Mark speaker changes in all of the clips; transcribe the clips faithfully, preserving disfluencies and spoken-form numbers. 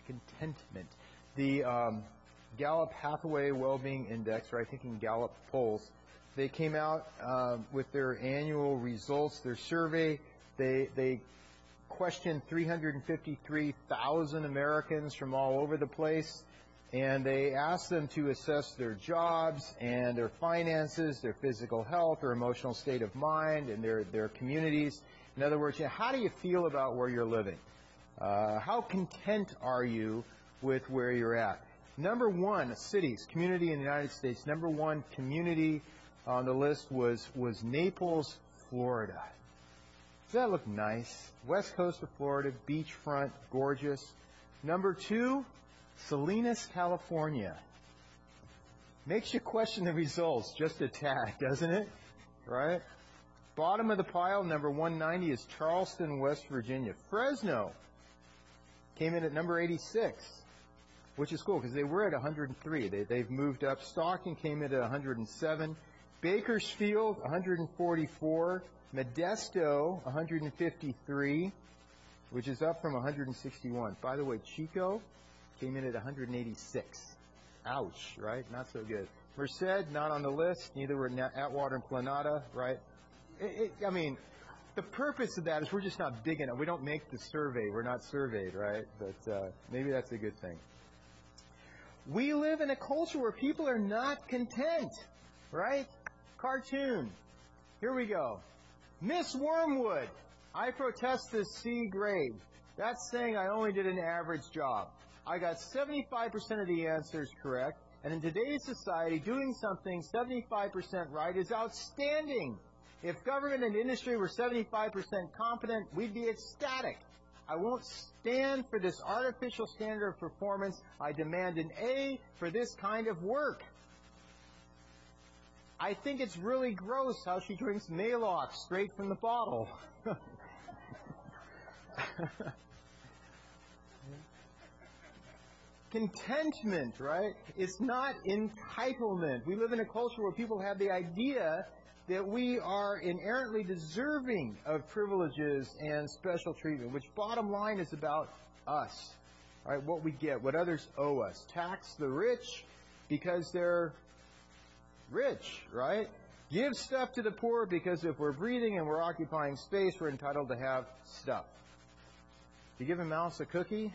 Speaker 1: contentment. The um, Gallup Hathaway Wellbeing Index, right, thinking Gallup polls, they came out um, with their annual results, their survey. They, they questioned three hundred fifty-three thousand Americans from all over the place, and they asked them to assess their jobs and their finances, their physical health, their emotional state of mind, and their, their communities. In other words, you know, how do you feel about where you're living? Uh, how content are you with where you're at? Number one, cities, community in the United States, number one community on the list was, was Naples, Florida. Does that look nice? West coast of Florida, beachfront, gorgeous. Number two, Salinas, California. Makes you question the results just a tad, doesn't it? Right? Bottom of the pile, number one ninety, is Charleston, West Virginia. Fresno came in at number eighty-six, which is cool because they were at one hundred three. They, they've moved up. Stockton came in at one hundred seven. Bakersfield, one hundred forty-four. Modesto, one hundred fifty-three, which is up from one hundred sixty-one. By the way, Chico came in at one hundred eighty-six. Ouch, right? Not so good. Merced, not on the list. Neither were Atwater and Planada, right? It, it, I mean, the purpose of that is we're just not big enough. We don't make the survey. We're not surveyed, right? But uh, maybe that's a good thing. We live in a culture where people are not content, right? Cartoon. Here we go. Miss Wormwood, I protest this C grade. That's saying I only did an average job. I got seventy-five percent of the answers correct, and in today's society, doing something seventy-five percent right is outstanding. If government and industry were seventy-five percent competent, we'd be ecstatic. I won't stand for this artificial standard of performance. I demand an A for this kind of work. I think it's really gross how she drinks Maalox straight from the bottle. Contentment, right? It's not entitlement. We live in a culture where people have the idea that we are inherently deserving of privileges and special treatment, which bottom line is about us, right? What we get, what others owe us. Tax the rich because they're rich, right? Give stuff to the poor because if we're breathing and we're occupying space, we're entitled to have stuff. You give a mouse a cookie,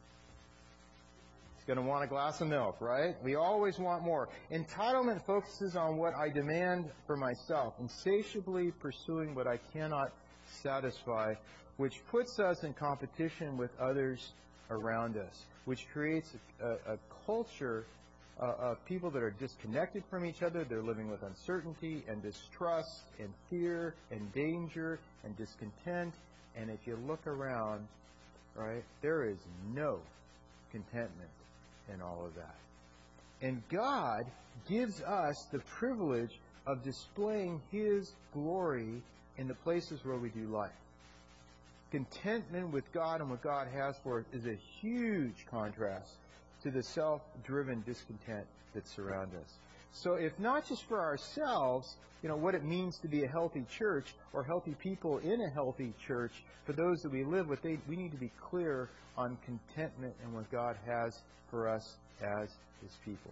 Speaker 1: it's going to want a glass of milk, right? We always want more. Entitlement focuses on what I demand for myself, insatiably pursuing what I cannot satisfy, which puts us in competition with others around us, which creates a, a culture Uh, of people that are disconnected from each other. They're living with uncertainty and distrust and fear and danger and discontent. And if you look around, right, there is no contentment in all of that. And God gives us the privilege of displaying His glory in the places where we do life. Contentment with God and what God has for us is a huge contrast to the self-driven discontent that surrounds us. So if not just for ourselves, you know, what it means to be a healthy church or healthy people in a healthy church, for those that we live with, they, we need to be clear on contentment and what God has for us as His people.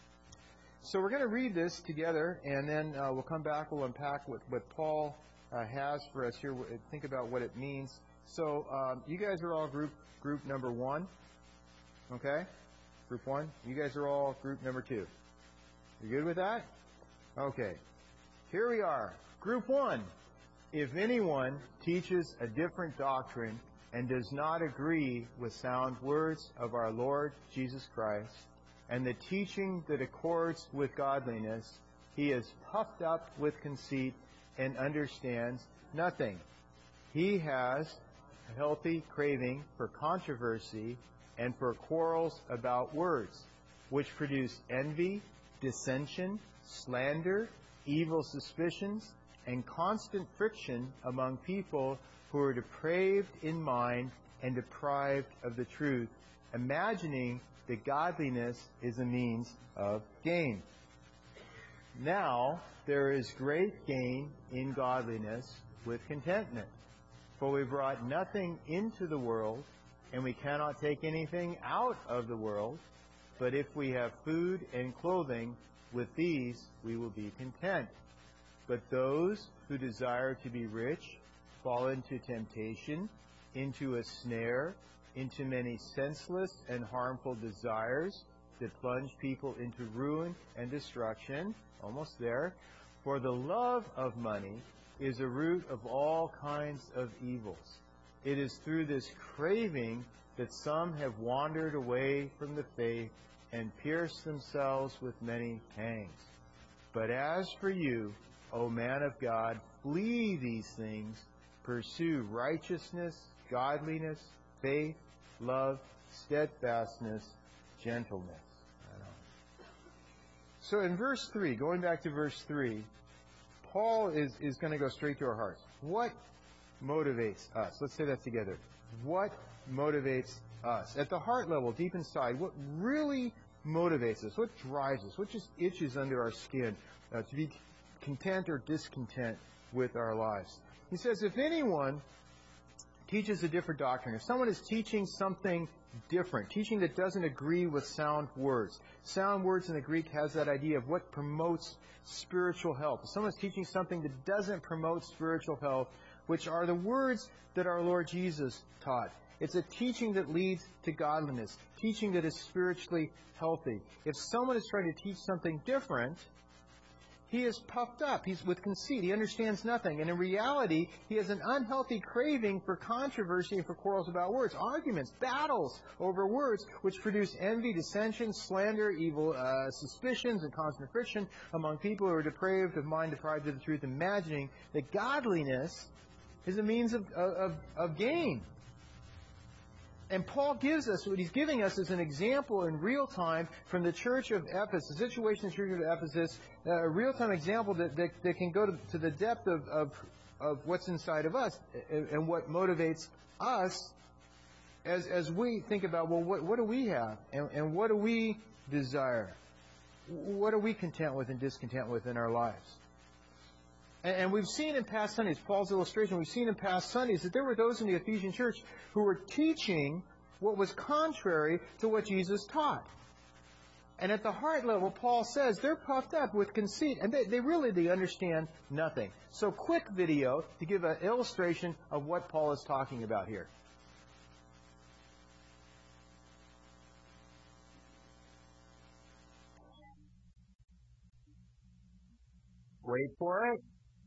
Speaker 1: So we're going to read this together, and then uh, we'll come back, we'll unpack what, what Paul uh, has for us here, think about what it means. So um, you guys are all group group number one, okay? Group one. You guys are all group number two. You good with that? Okay. Here we are. Group one. If anyone teaches a different doctrine and does not agree with sound words of our Lord Jesus Christ and the teaching that accords with godliness, he is puffed up with conceit and understands nothing. He has a healthy craving for controversy and for quarrels about words, which produce envy, dissension, slander, evil suspicions, and constant friction among people who are depraved in mind and deprived of the truth, imagining that godliness is a means of gain. Now there is great gain in godliness with contentment, for we brought nothing into the world, and we cannot take anything out of the world. But if we have food and clothing, with these we will be content. But those who desire to be rich fall into temptation, into a snare, into many senseless and harmful desires that plunge people into ruin and destruction. Almost there. For the love of money is a root of all kinds of evils. It is through this craving that some have wandered away from the faith and pierced themselves with many pangs. But as for you, O man of God, flee these things, pursue righteousness, godliness, faith, love, steadfastness, gentleness. So in verse three, going back to verse three, Paul is, is going to go straight to our hearts. What motivates us? Let's say that together. What motivates us? At the heart level, deep inside, what really motivates us? What drives us? What just itches under our skin uh, to be content or discontent with our lives? He says, if anyone teaches a different doctrine, if someone is teaching something different, teaching that doesn't agree with sound words. Sound words in the Greek has that idea of what promotes spiritual health. If someone's teaching something that doesn't promote spiritual health, which are the words that our Lord Jesus taught. It's a teaching that leads to godliness, teaching that is spiritually healthy. If someone is trying to teach something different, he is puffed up. He's with conceit. He understands nothing. And in reality, he has an unhealthy craving for controversy and for quarrels about words, arguments, battles over words, which produce envy, dissension, slander, evil uh, suspicions, and constant friction among people who are depraved of mind, deprived of the truth, imagining that godliness is a means of, of, of gain. And Paul gives us, what he's giving us is an example in real time from the church of Ephesus, the situation in the church of Ephesus, a real-time example that, that, that can go to, to the depth of, of, of what's inside of us and, and what motivates us as, as we think about, well, what, what do we have and, and what do we desire? What are we content with and discontent with in our lives? And we've seen in past Sundays, Paul's illustration, we've seen in past Sundays that there were those in the Ephesian church who were teaching what was contrary to what Jesus taught. And at the heart level, Paul says they're puffed up with conceit, and they, they really they understand nothing. So quick video to give an illustration of what Paul is talking about here. Wait for it.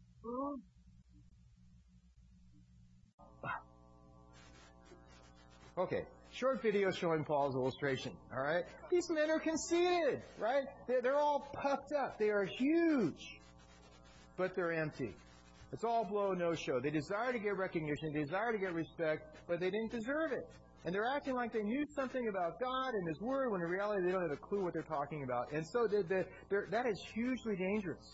Speaker 1: Okay, short video showing Paul's illustration, all right? These men are conceited, right? They're, they're all puffed up. They are huge, but they're empty. It's all blow, no show. They desire to get recognition, they desire to get respect, but they didn't deserve it. And they're acting like they knew something about God and His Word, when in reality they don't have a clue what they're talking about. And so they're, they're, they're, that is hugely dangerous.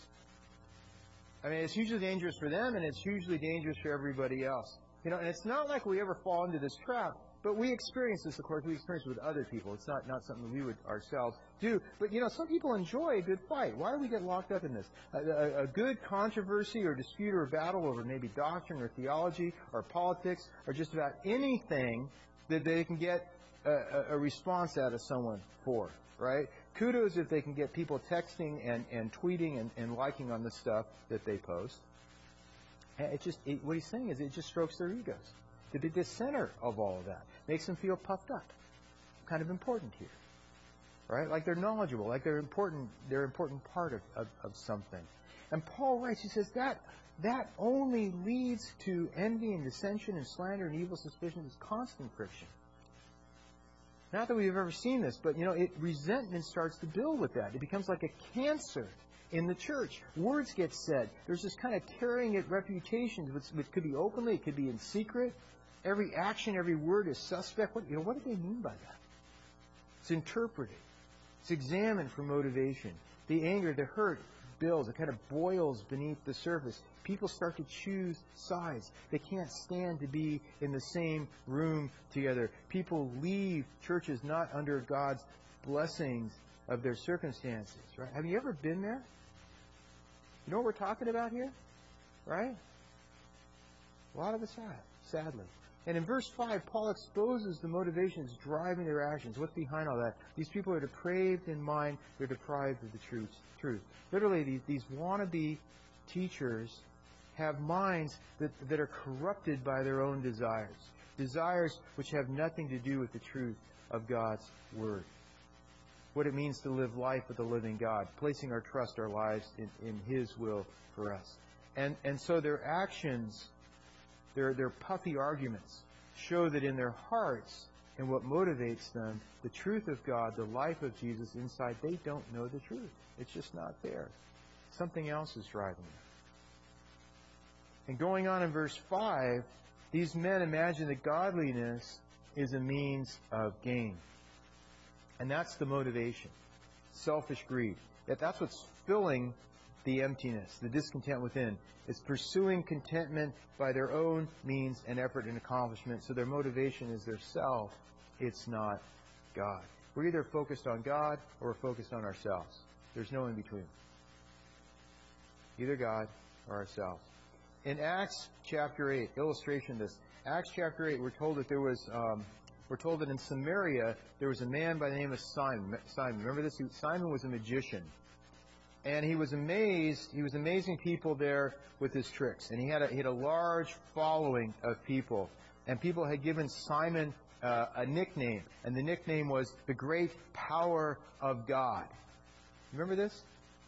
Speaker 1: I mean, it's hugely dangerous for them, and it's hugely dangerous for everybody else. You know, and it's not like we ever fall into this trap, but we experience this, of course, we experience it with other people. It's not, not something we would ourselves do. But, you know, some people enjoy a good fight. Why do we get locked up in this? A, a, a good controversy or dispute or battle over maybe doctrine or theology or politics or just about anything that they can get a, a, a response out of someone for, right? Kudos if they can get people texting and, and tweeting and, and liking on the stuff that they post. And it just, it, what he's saying is it just strokes their egos to be the center of all of that. Makes them feel puffed up. Kind of important here. Right? Like they're knowledgeable, like they're important, they're an important part of, of, of something. And Paul writes, he says that that only leads to envy and dissension and slander and evil suspicions. It's constant friction. Not that we've ever seen this, but, you know, it, resentment starts to build with that. It becomes like a cancer in the church. Words get said. There's this kind of tearing at reputations, which, which could be openly, it could be in secret. Every action, every word is suspect. What, you know, what do they mean by that? It's interpreted. It's examined for motivation. The anger, the hurt builds. It kind of boils beneath the surface. People start to choose sides. They can't stand to be in the same room together. People leave churches not under God's blessings of their circumstances. Right? Have you ever been there? You know what we're talking about here? Right? A lot of us have, sadly. And in verse five, Paul exposes the motivations driving their actions. What's behind all that? These people are depraved in mind. They're deprived of the truth. truth. Literally, these, these wannabe teachers have minds that, that are corrupted by their own desires. Desires which have nothing to do with the truth of God's Word. What it means to live life with the living God. Placing our trust, our lives in, in His will for us. And, and so their actions, their, their puffy arguments, show that in their hearts and what motivates them, the truth of God, the life of Jesus inside, they don't know the truth. It's just not there. Something else is driving them. And going on in verse five, these men imagine that godliness is a means of gain. And that's the motivation. Selfish greed. That that's what's filling the emptiness, the discontent within. It's pursuing contentment by their own means and effort and accomplishment. So their motivation is their self. It's not God. We're either focused on God or we're focused on ourselves. There's no in between. Either God or ourselves. In Acts chapter eight, illustration of this. Acts chapter eight, we're told that there was, um, we're told that in Samaria there was a man by the name of Simon. Simon, remember this? Simon was a magician, and he was amazed. He was amazing people there with his tricks, and he had a, he had a large following of people, and people had given Simon uh, a nickname, and the nickname was the Great Power of God. Remember this?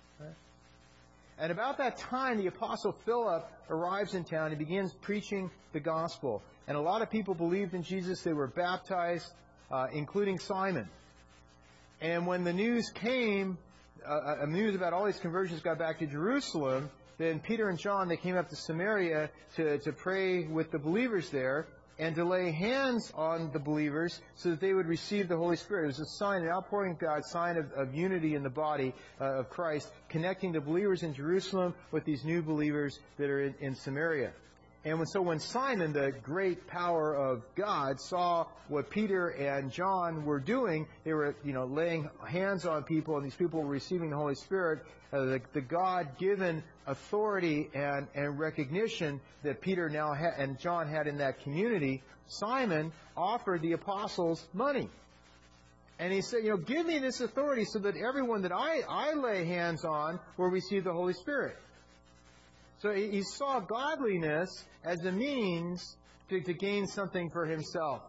Speaker 1: And about that time, the Apostle Philip arrives in town. He begins preaching the gospel. And a lot of people believed in Jesus. They were baptized, uh, including Simon. And when the news came, uh, uh, news about all these conversions got back to Jerusalem, then Peter and John, they came up to Samaria to, to pray with the believers there and to lay hands on the believers so that they would receive the Holy Spirit. It was a sign, an outpouring of God, sign of, of unity in the body uh, of Christ, connecting the believers in Jerusalem with these new believers that are in, in Samaria. And when, so when Simon, the great power of God, saw what Peter and John were doing, they were, you know, laying hands on people, and these people were receiving the Holy Spirit, uh, the, the God-given authority and, and recognition that Peter now ha- and John had in that community, Simon offered the apostles money. And he said, you know, give me this authority so that everyone that I, I lay hands on will receive the Holy Spirit. So he, he saw godliness as a means to, to gain something for himself.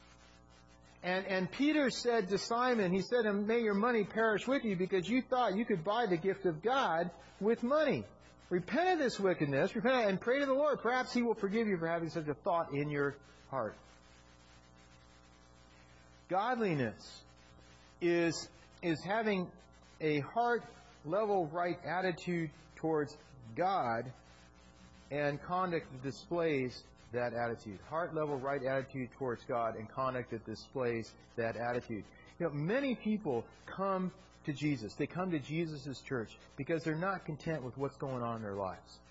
Speaker 1: And, and Peter said to Simon, he said, may your money perish with you because you thought you could buy the gift of God with money. Repent of this wickedness, repent and pray to the Lord. Perhaps He will forgive you for having such a thought in your heart. Godliness is, is having a heart-level right attitude towards God and conduct that displays that attitude. Heart-level right attitude towards God and conduct that displays that attitude. You know, many people come to Jesus. They come to Jesus' church because they're not content with what's going on in their lives.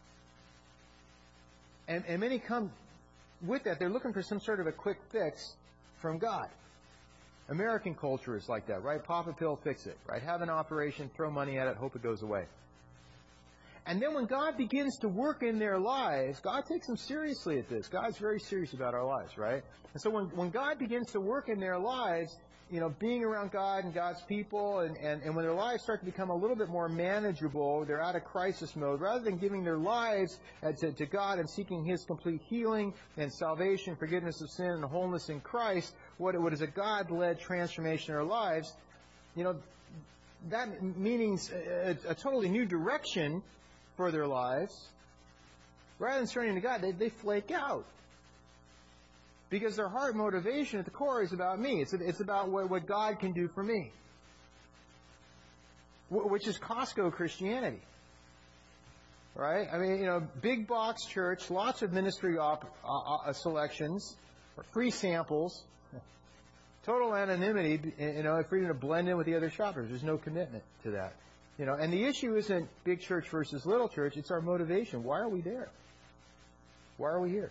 Speaker 1: And, and many come with that. They're looking for some sort of a quick fix from God. American culture is like that, right? Pop a pill, fix it, right? Have an operation, throw money at it, hope it goes away. And then when God begins to work in their lives, God takes them seriously at this. God's very serious about our lives, right? And so when, when God begins to work in their lives, you know, being around God and God's people, and, and, and when their lives start to become a little bit more manageable, they're out of crisis mode, rather than giving their lives uh, to, to God and seeking His complete healing and salvation, forgiveness of sin, and wholeness in Christ, what, what is a God-led transformation in their lives, you know, that means a, a totally new direction for their lives. Rather than turning to God, they, they flake out. Because their heart motivation at the core is about me. It's, it's about what, what God can do for me. Which is Costco Christianity. Right? I mean, you know, big box church, lots of ministry op, uh, uh, selections, free samples, total anonymity, you know, freedom to blend in with the other shoppers. There's no commitment to that. You know, and the issue isn't big church versus little church. It's our motivation. Why are we there? Why are we here?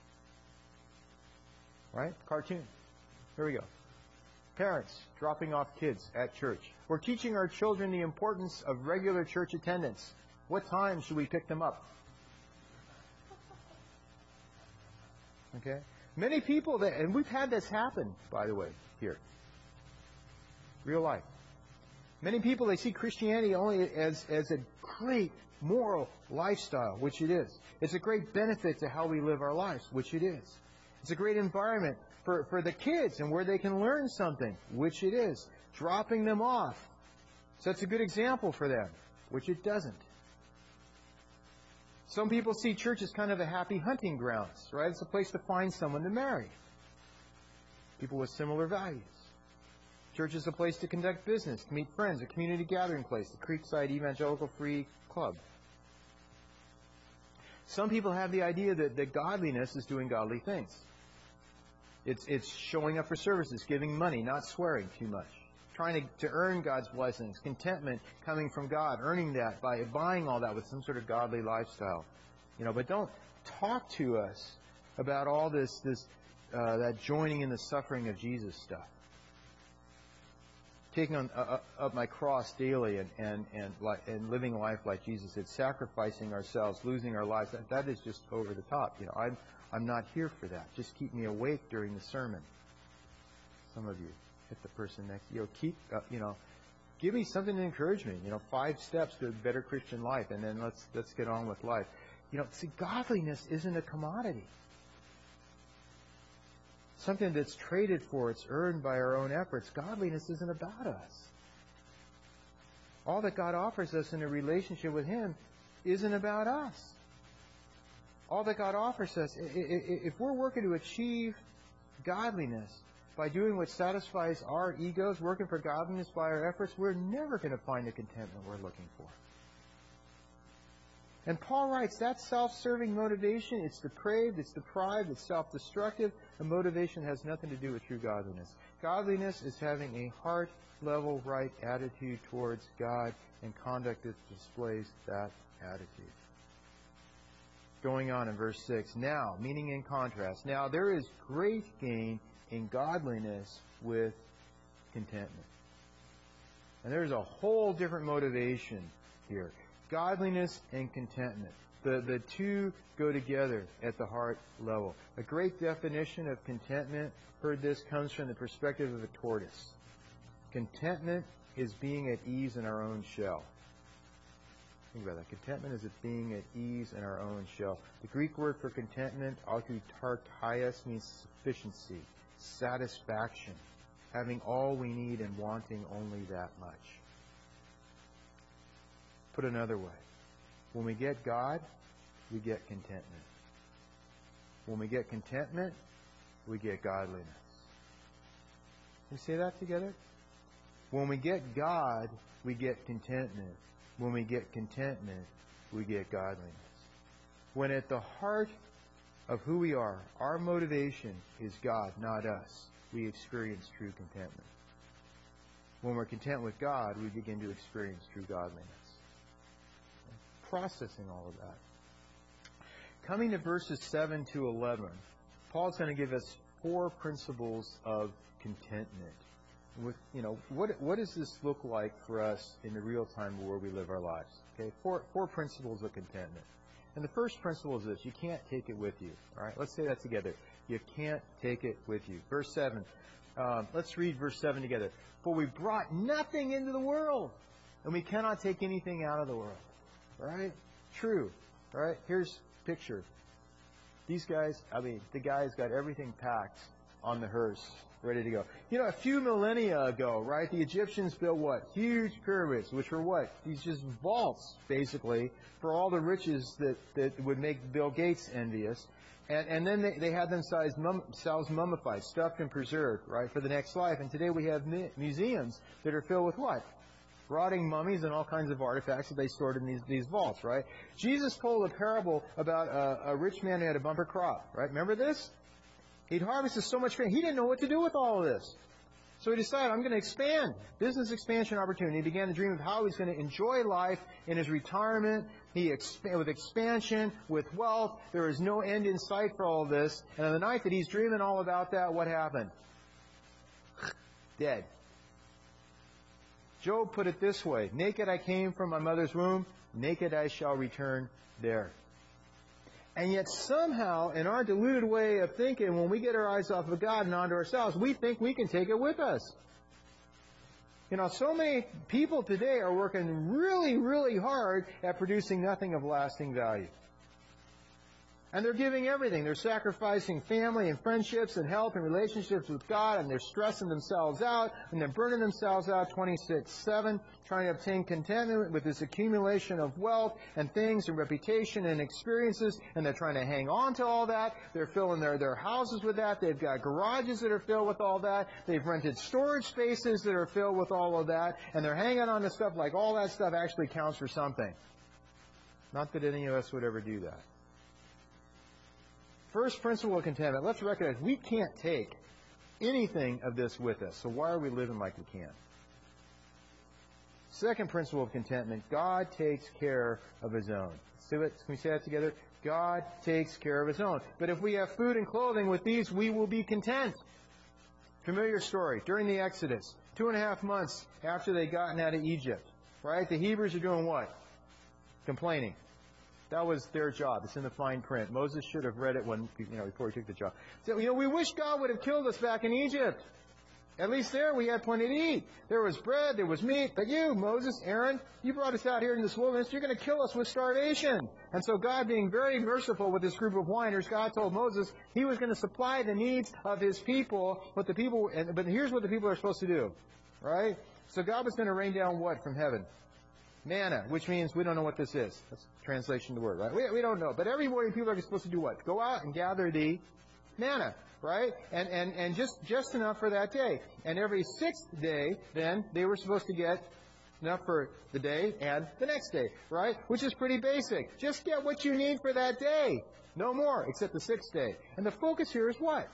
Speaker 1: Right? Cartoon. Here we go. Parents dropping off kids at church. We're teaching our children the importance of regular church attendance. What time should we pick them up? Okay? Many people, that, and we've had this happen, by the way, here. Real life. Many people, they see Christianity only as, as a great moral lifestyle, which it is. It's a great benefit to how we live our lives, which it is. It's a great environment for, for the kids and where they can learn something, which it is. Dropping them off sets a good example for them, which it doesn't. Some people see church as kind of a happy hunting grounds, right? It's a place to find someone to marry. People with similar values. Church is a place to conduct business, to meet friends, a community gathering place, the Creekside Evangelical Free Club. Some people have the idea that, that godliness is doing godly things. It's, it's showing up for services, giving money, not swearing too much, trying to, to earn God's blessings, contentment coming from God, earning that by buying all that with some sort of godly lifestyle. You know, but don't talk to us about all this, this uh, that joining in the suffering of Jesus stuff. Taking on, uh, up my cross daily and and and, li- and living life like Jesus did, sacrificing ourselves, losing our lives. That, that is just over the top. You know, I'm I'm not here for that. Just keep me awake during the sermon. Some of you hit the person next. You know, keep uh, you know, give me something to encourage me. You know, five steps to a better Christian life, and then let's let's get on with life. You know, see, godliness isn't a commodity. Something that's traded for, it's earned by our own efforts. Godliness isn't about us. All that God offers us in a relationship with Him isn't about us. All that God offers us, if we're working to achieve godliness by doing what satisfies our egos, working for godliness by our efforts, we're never going to find the contentment we're looking for. And Paul writes, that self-serving motivation, it's depraved, it's deprived, it's self-destructive. The motivation has nothing to do with true godliness. Godliness is having a heart-level right attitude towards God and conduct that displays that attitude. Going on in verse six, now, meaning in contrast, now there is great gain in godliness with contentment. And there's a whole different motivation here. Godliness and contentment. The, the two go together at the heart level. A great definition of contentment, heard this, comes from the perspective of a tortoise. Contentment is being at ease in our own shell. Think about that. Contentment is being at ease in our own shell. The Greek word for contentment, autotartaios, means sufficiency, satisfaction, having all we need and wanting only that much. Put another way, when we get God, we get contentment. When we get contentment, we get godliness. Can we say that together? When we get God, we get contentment. When we get contentment, we get godliness. When at the heart of who we are, our motivation is God, not us, we experience true contentment. When we're content with God, we begin to experience true godliness. Processing all of that. Coming to verses seven to eleven, Paul's going to give us four principles of contentment. With, you know, what what does this look like for us in the real time where we live our lives? Okay, four four principles of contentment. And the first principle is this: you can't take it with you. All right, let's say that together. You can't take it with you. Verse seven. Um, let's read verse seven together. For we brought nothing into the world, and we cannot take anything out of the world. Right? True. Right? Here's a picture. These guys, I mean, the guys got everything packed on the hearse, ready to go. You know, a few millennia ago, right, the Egyptians built what? Huge pyramids, which were what? These just vaults, basically, for all the riches that, that would make Bill Gates envious. And, and then they, they had themselves, mum, themselves mummified, stuffed and preserved, right, for the next life. And today we have mu- museums that are filled with what? Rotting mummies and all kinds of artifacts that they stored in these, these vaults, right? Jesus told a parable about a, a rich man who had a bumper crop, right? Remember this? He'd harvested so much grain. He didn't know what to do with all of this. So he decided, I'm going to expand. Business expansion opportunity. He began to dream of how he's going to enjoy life in his retirement. He exp- with expansion, with wealth. There is no end in sight for all of this. And on the night that he's dreaming all about that, what happened? Dead. Job put it this way: naked I came from my mother's womb, naked I shall return there. And yet somehow, in our deluded way of thinking, when we get our eyes off of God and onto ourselves, we think we can take it with us. You know, so many people today are working really, really hard at producing nothing of lasting value. And they're giving everything. They're sacrificing family and friendships and health and relationships with God, and they're stressing themselves out, and they're burning themselves out twenty-six seven, trying to obtain contentment with this accumulation of wealth and things and reputation and experiences, and they're trying to hang on to all that. They're filling their, their houses with that. They've got garages that are filled with all that. They've rented storage spaces that are filled with all of that, and they're hanging on to stuff like all that stuff actually counts for something. Not that any of us would ever do that. First principle of contentment, let's recognize we can't take anything of this with us, so why are we living like we can? Second principle of contentment, God takes care of His own. See what, can we say that together? God takes care of His own. But if we have food and clothing with these, we will be content. Familiar story, during the Exodus, two and a half months after they'd gotten out of Egypt, right? The Hebrews are doing what? Complaining. That was their job. It's in the fine print. Moses should have read it when, you know, before he took the job. So, you know, we wish God would have killed us back in Egypt. At least there we had plenty to eat. There was bread, there was meat. But you, Moses, Aaron, you brought us out here in this wilderness. You're going to kill us with starvation. And so God, being very merciful with this group of whiners, God told Moses He was going to supply the needs of His people. But the people, but here's what the people are supposed to do, right? So God was going to rain down what from heaven? Manna, which means we don't know what this is. That's translation of the word, right? We, we don't know. But every morning people are supposed to do what? Go out and gather the manna, right? And, and, and just, just enough for that day. And every sixth day, then, they were supposed to get enough for the day and the next day, right? Which is pretty basic. Just get what you need for that day. No more, except the sixth day. And the focus here is what?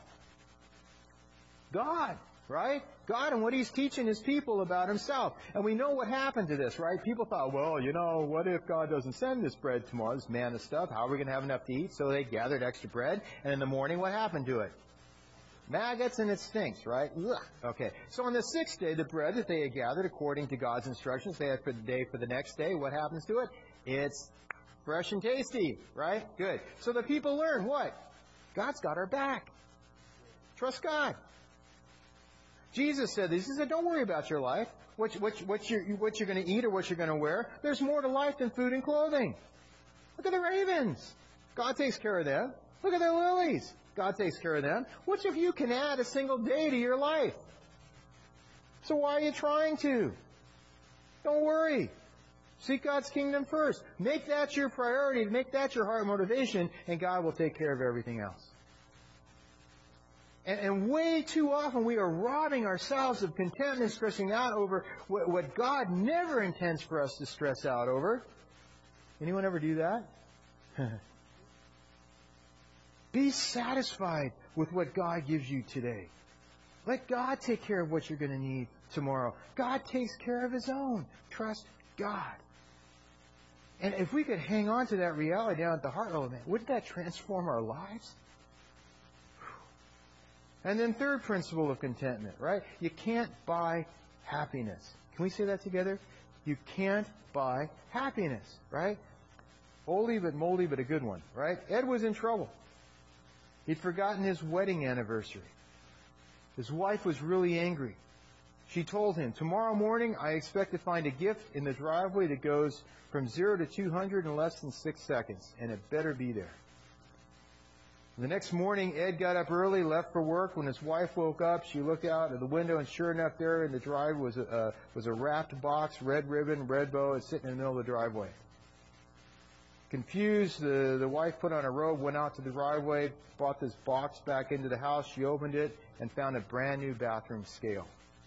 Speaker 1: God. Right? God and what He's teaching His people about Himself. And we know what happened to this, right? People thought, well, you know, what if God doesn't send this bread tomorrow, this manna stuff? How are we going to have enough to eat? So they gathered extra bread. And in the morning, what happened to it? Maggots, and it stinks, right? Ugh. Okay. So on the sixth day, the bread that they had gathered according to God's instructions, they had for the day for the next day, what happens to it? It's fresh and tasty, right? Good. So the people learn what? God's got our back. Trust God. Jesus said this. He said, don't worry about your life, what, what, what, you're, what you're going to eat or what you're going to wear. There's more to life than food and clothing. Look at the ravens. God takes care of them. Look at the lilies. God takes care of them. Which of you can add a single day to your life? So why are you trying to? Don't worry. Seek God's kingdom first. Make that your priority. Make that your heart motivation, and God will take care of everything else. And, and way too often we are robbing ourselves of contentment, stressing out over what, what God never intends for us to stress out over. Anyone ever do that? Be satisfied with what God gives you today. Let God take care of what you're going to need tomorrow. God takes care of His own. Trust God. And if we could hang on to that reality down at the heart level, man, wouldn't that transform our lives? And then third principle of contentment, right? You can't buy happiness. Can we say that together? You can't buy happiness, right? Oldie but moldy but a good one, right? Ed was in trouble. He'd forgotten his wedding anniversary. His wife was really angry. She told him, tomorrow morning I expect to find a gift in the driveway that goes from zero to two hundred in less than six seconds, and it better be there. The next morning, Ed got up early, left for work. When his wife woke up, she looked out of the window, and sure enough, there in the driveway was a, uh, was a wrapped box, red ribbon, red bow, it's sitting in the middle of the driveway. Confused, the, the wife put on a robe, went out to the driveway, brought this box back into the house. She opened it and found a brand new bathroom scale.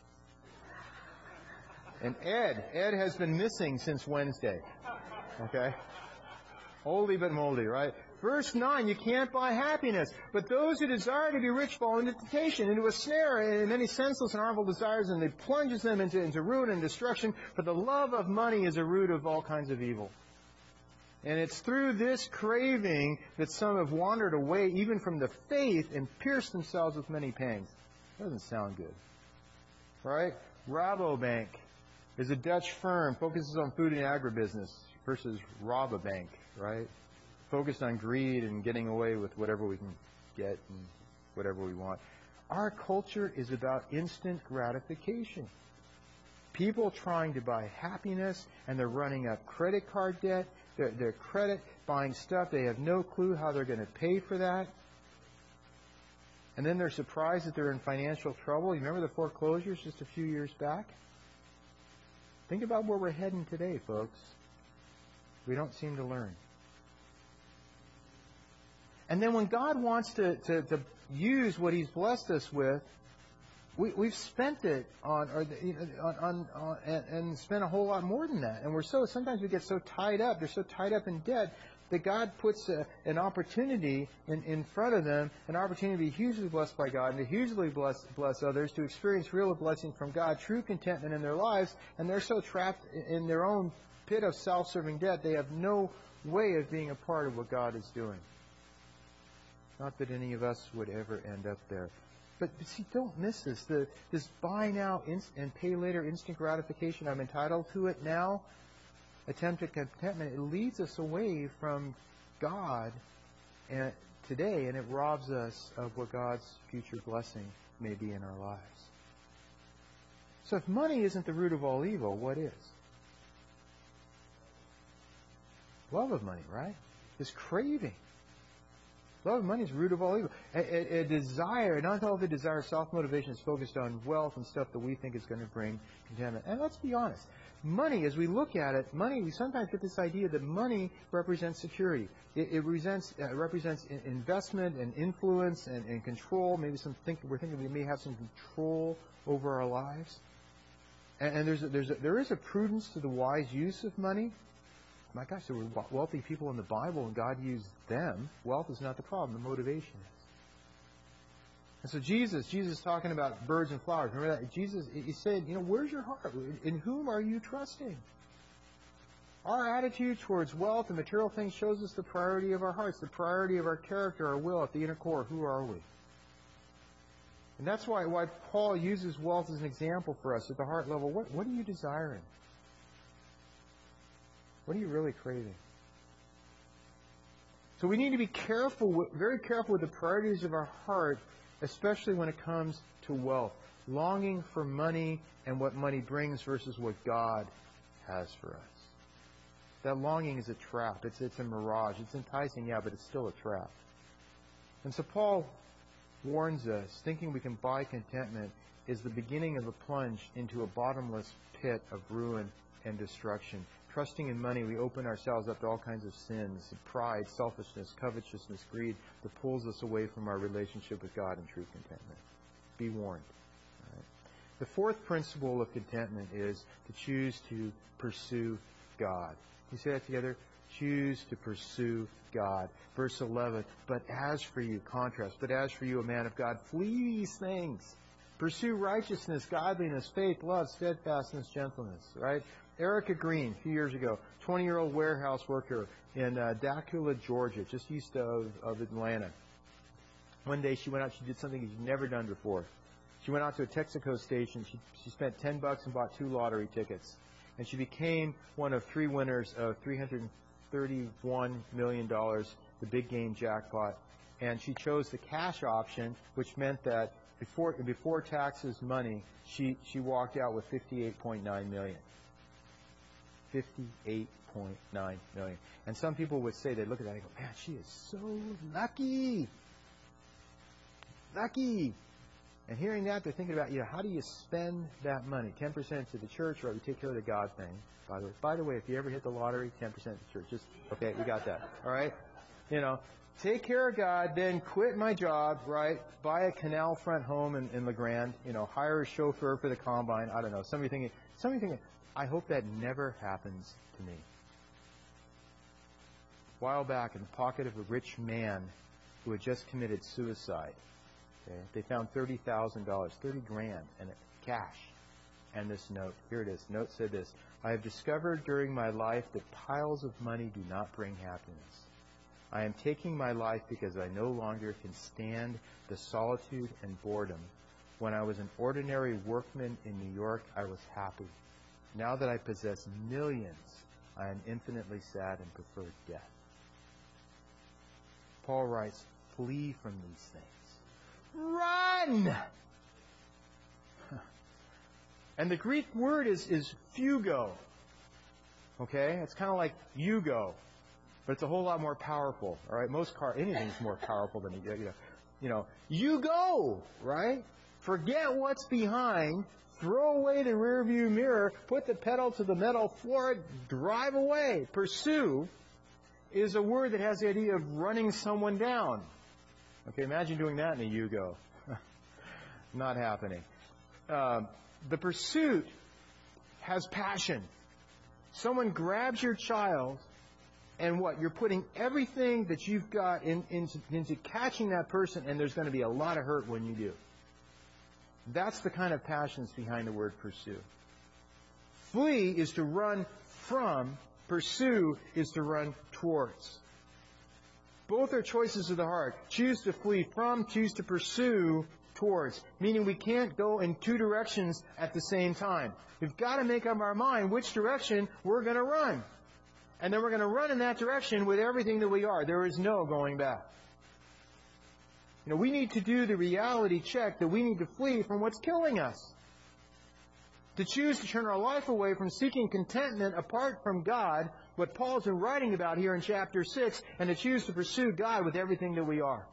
Speaker 1: And Ed, Ed has been missing since Wednesday. Okay? Oldie but moldy, right? Verse nine, you can't buy happiness. But those who desire to be rich fall into temptation, into a snare, and many senseless and harmful desires, and it plunges them into, into ruin and destruction. For the love of money is a root of all kinds of evil. And it's through this craving that some have wandered away even from the faith and pierced themselves with many pangs. Doesn't sound good. Right? Rabobank is a Dutch firm, focuses on food and agribusiness versus rob a bank, right? focused on greed and getting away with whatever we can get and whatever we want. Our culture is about instant gratification. People trying to buy happiness, and they're running up credit card debt, their, their credit, buying stuff. They have no clue how they're going to pay for that. And then they're surprised that they're in financial trouble. You remember the foreclosures just a few years back? Think about where we're heading today, folks. We don't seem to learn. And then when God wants to, to, to use what He's blessed us with, we, we've spent it on, or, you know, on, on, on and, and spent a whole lot more than that. And we're so, sometimes we get so tied up, they're so tied up in debt, that God puts a, an opportunity in, in front of them, an opportunity to be hugely blessed by God and to hugely bless, bless others, to experience real blessing from God, true contentment in their lives, and they're so trapped in their own pit of self-serving debt, they have no way of being a part of what God is doing. Not that any of us would ever end up there. But, but see, don't miss this. The, this buy now inst- and pay later instant gratification, I'm entitled to it now, attempt at contentment, it leads us away from God and today, and it robs us of what God's future blessing may be in our lives. So if money isn't the root of all evil, what is? Love of money, right? This craving. Love of money is the root of all evil. A, a, a desire, not all the desire, self-motivation is focused on wealth and stuff that we think is going to bring contentment. And let's be honest. Money, as we look at it, money, we sometimes get this idea that money represents security. It, it represents, uh, represents investment and influence and, and control. Maybe some think, we're thinking we may have some control over our lives. And, and there's a, there's a, there is a prudence to the wise use of money. My gosh, there were wealthy people in the Bible, and God used them. Wealth is not the problem. The motivation is. And so Jesus, Jesus talking about birds and flowers. Remember that? Jesus, he said, you know, where's your heart? In whom are you trusting? Our attitude towards wealth and material things shows us the priority of our hearts, the priority of our character, our will at the inner core. Who are we? And that's why, why Paul uses wealth as an example for us at the heart level. What, what are you desiring? What are you really craving? So we need to be careful, very careful with the priorities of our heart, especially when it comes to wealth. Longing for money and what money brings versus what God has for us. That longing is a trap. It's, it's a mirage. It's enticing, yeah, but it's still a trap. And so Paul warns us, thinking we can buy contentment is the beginning of a plunge into a bottomless pit of ruin and destruction. Trusting in money, we open ourselves up to all kinds of sins, pride, selfishness, covetousness, greed, that pulls us away from our relationship with God and true contentment. Be warned. All right? The fourth principle of contentment is to choose to pursue God. Can you say that together? Choose to pursue God. Verse eleven, but as for you, contrast, but as for you, a man of God, flee these things. Pursue righteousness, godliness, faith, love, steadfastness, gentleness, right? Erica Green, a few years ago, twenty-year-old warehouse worker in uh, Dacula, Georgia, just east of, of Atlanta. One day she went out, she did something she'd never done before. She went out to a Texaco station. She, she spent ten bucks and bought two lottery tickets. And she became one of three winners of three hundred thirty-one million dollars, the big game jackpot. And she chose the cash option, which meant that before, before taxes money, she, she walked out with fifty-eight point nine million dollars. fifty-eight point nine million dollars. And some people would say, they'd look at that and go, man, she is so lucky. Lucky. And hearing that, they're thinking about, you know, how do you spend that money? ten percent to the church, or we take care of the God thing. By the way, by the way, if you ever hit the lottery, ten percent to the church. Just, okay, we got that. All right? You know, take care of God, then quit my job, right? Buy a canal front home in, in La Grande, you know, hire a chauffeur for the combine. I don't know. Somebody thinking, somebody thinking, I hope that never happens to me. A while back, in the pocket of a rich man who had just committed suicide, okay, they found thirty thousand dollars, thirty grand, and cash, and this note. Here it is. The note said this: I have discovered during my life that piles of money do not bring happiness. I am taking my life because I no longer can stand the solitude and boredom. When I was an ordinary workman in New York, I was happy. Now that I possess millions, I am infinitely sad and prefer death. Paul writes, flee from these things. Run! And the Greek word is, is fugo. Okay? It's kind of like you go. But it's a whole lot more powerful. All right? Most car, anything's more powerful than you, you know. You know, you go, right? Forget what's behind. Throw away the rearview mirror. Put the pedal to the metal floor. Drive away. Pursue is a word that has the idea of running someone down. Okay, imagine doing that in a you go. Not happening. Um, the pursuit has passion. Someone grabs your child, and what? You're putting everything that you've got in, into, into catching that person, and there's going to be a lot of hurt when you do. That's the kind of passion that's behind the word pursue. Flee is to run from. Pursue is to run towards. Both are choices of the heart. Choose to flee from, choose to pursue towards. Meaning we can't go in two directions at the same time. We've got to make up our mind which direction we're going to run. And then we're going to run in that direction with everything that we are. There is no going back. You know, we need to do the reality check that we need to flee from what's killing us. To choose to turn our life away from seeking contentment apart from God, what Paul's been writing about here in chapter six, and to choose to pursue God with everything that we are.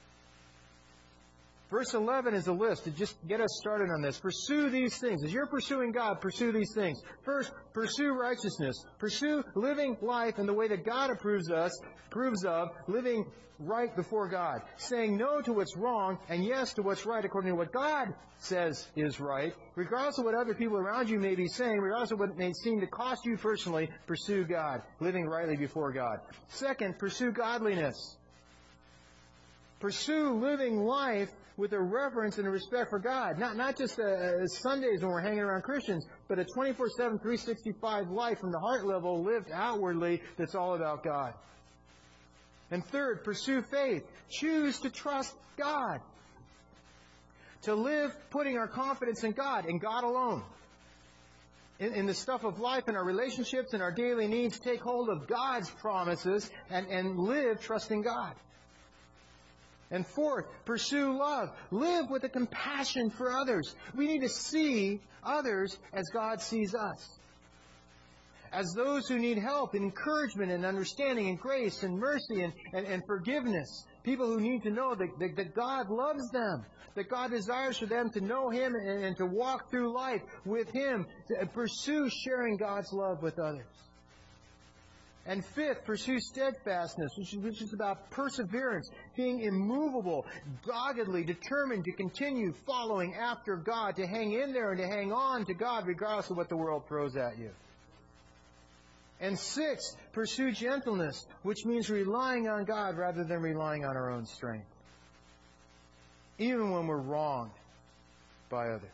Speaker 1: Verse eleven is a list to just get us started on this. Pursue these things. As you're pursuing God, pursue these things. First, pursue righteousness. Pursue living life in the way that God approves us, approves of, living right before God. Saying no to what's wrong and yes to what's right according to what God says is right. Regardless of what other people around you may be saying, regardless of what it may seem to cost you personally, pursue God. Living rightly before God. Second, pursue godliness. Pursue living life with a reverence and a respect for God. Not not just uh, Sundays when we're hanging around Christians, but a twenty-four seven, three sixty-five life from the heart level lived outwardly that's all about God. And third, pursue faith. Choose to trust God. To live putting our confidence in God, in God alone. In, in the stuff of life, in our relationships, in our daily needs, take hold of God's promises and, and live trusting God. And fourth, pursue love. Live with a compassion for others. We need to see others as God sees us. As those who need help and encouragement and understanding and grace and mercy and, and, and forgiveness. People who need to know that, that, that God loves them. That God desires for them to know Him and, and to walk through life with Him. To pursue sharing God's love with others. And fifth, pursue steadfastness, which is, which is about perseverance, being immovable, doggedly determined to continue following after God, to hang in there and to hang on to God regardless of what the world throws at you. And sixth, pursue gentleness, which means relying on God rather than relying on our own strength. Even when we're wronged by others.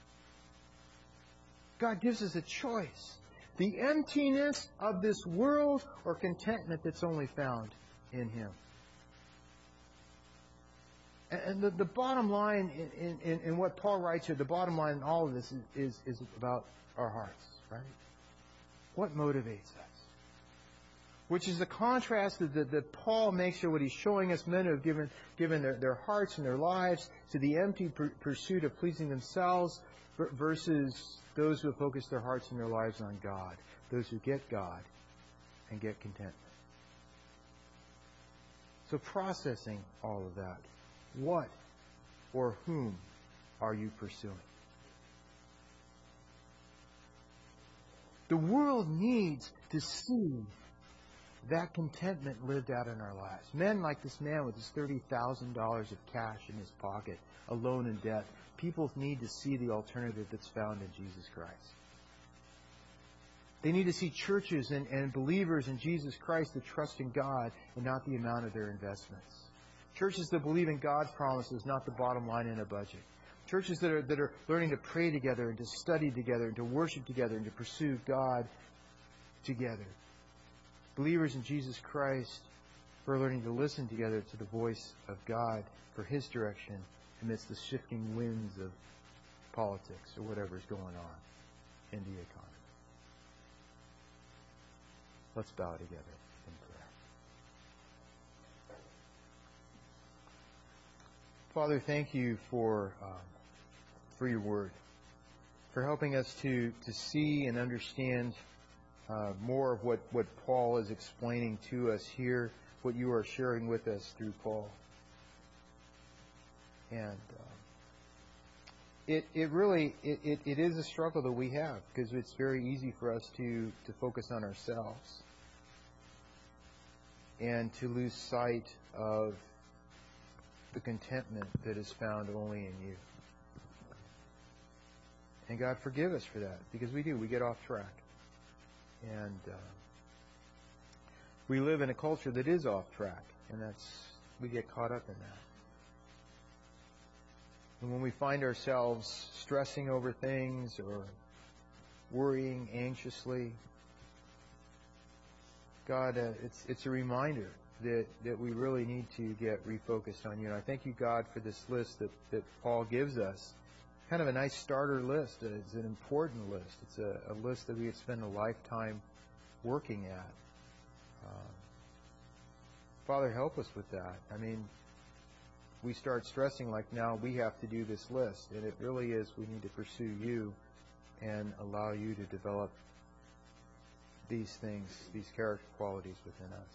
Speaker 1: God gives us a choice. The emptiness of this world or contentment that's only found in Him. And the, the bottom line in, in, in what Paul writes here, the bottom line in all of this is, is, is about our hearts, right? What motivates us? Which is the contrast that, that, that Paul makes here, what he's showing us men who have given, given their, their hearts and their lives to the empty pur- pursuit of pleasing themselves versus those who have focused their hearts and their lives on God. Those who get God and get contentment. So processing all of that. What or whom are you pursuing? The world needs to see that contentment lived out in our lives. Men like this man with his thirty thousand dollars of cash in his pocket, alone in debt. People need to see the alternative that's found in Jesus Christ. They need to see churches and, and believers in Jesus Christ that trust in God and not the amount of their investments. Churches that believe in God's promises, not the bottom line in a budget. Churches that are, that are learning to pray together and to study together and to worship together and to pursue God together. Believers in Jesus Christ who are learning to listen together to the voice of God for His direction amidst the shifting winds of politics or whatever is going on in the economy. Let's bow together in prayer. Father, thank you for um, for your word, for helping us to, to see and understand uh, more of what, what Paul is explaining to us here, what you are sharing with us through Paul. And um, it it really it, it, it is a struggle that we have, because it's very easy for us to, to focus on ourselves and to lose sight of the contentment that is found only in you. And God, forgive us for that, because we do. We get off track. And uh, we live in a culture that is off track, and that's we get caught up in that. And when we find ourselves stressing over things or worrying anxiously, God, uh, it's it's a reminder that, that we really need to get refocused on you. And I thank you, God, for this list that, that Paul gives us. Kind of a nice starter list. It's an important list. It's a, a list that we could spend a lifetime working at. Um, Father, help us with that. I mean, we start stressing like now we have to do this list, and it really is we need to pursue you and allow you to develop these things, these character qualities within us.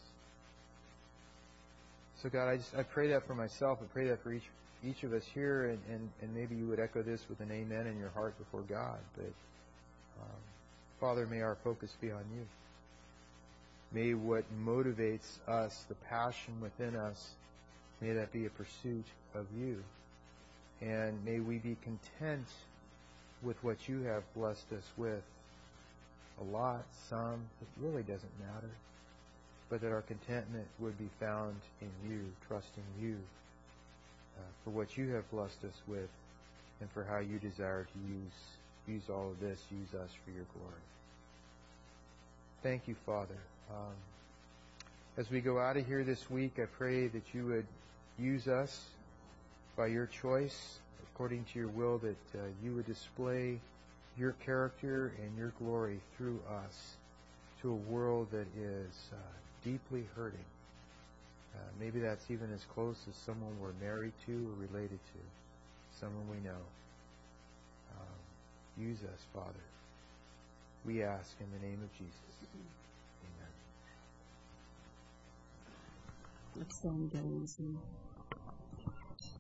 Speaker 1: So God, I just I pray that for myself. I pray that for each each of us here, and, and, and maybe you would echo this with an amen in your heart before God. But um, Father, may our focus be on you. May what motivates us, the passion within us, may that be a pursuit of you. And may we be content with what you have blessed us with. A lot, some, it really doesn't matter. But that our contentment would be found in you, trusting you uh, for what you have blessed us with, and for how you desire to use use all of this, use us for your glory. Thank you, Father. Um, as we go out of here this week, I pray that you would use us by your choice, according to your will, that uh, you would display your character and your glory through us to a world that is uh, deeply hurting. Uh, maybe that's even as close as someone we're married to or related to, someone we know. Um, use us, Father. We ask in the name of Jesus. Amen.
Speaker 2: Let's stand, guys.